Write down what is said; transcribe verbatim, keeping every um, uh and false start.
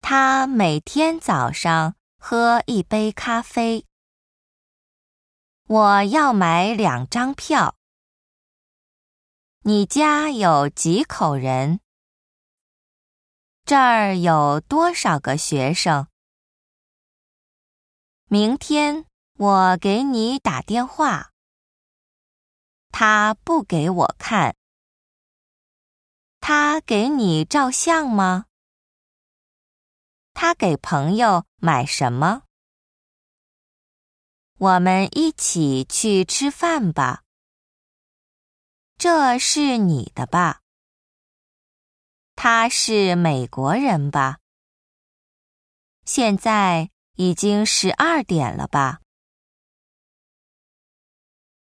他每天早上喝一杯咖啡。我要买两张票。你家有几口人？这儿有多少个学生？明天我给你打电话。他不给我看。他给你照相吗？他给朋友买什么？我们一起去吃饭吧。这是你的吧？他是美国人吧？现在已经十二点了吧？